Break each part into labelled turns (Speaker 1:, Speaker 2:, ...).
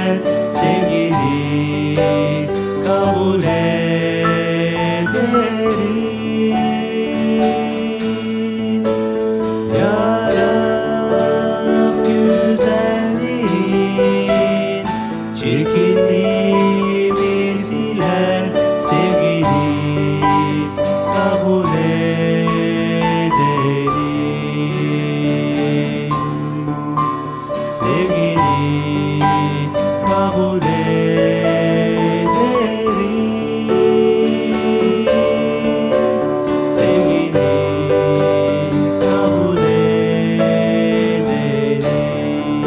Speaker 1: siler sevgili, kabul ederim. Ya Rab, güzelliğin çirkinliğimi siler sevgili, kabul ederim. Sevgili, kabul ederim. Sevgili, kabul ederim.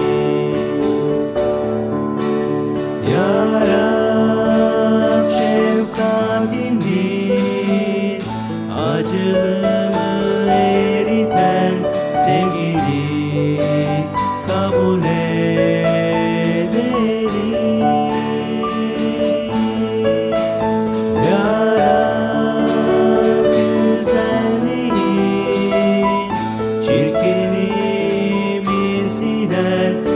Speaker 1: Ya Rab, şefkatindir acılığımı eriten sevgili, kabul ederim. Ya Rab, güzelliğin çirkinliğimi siler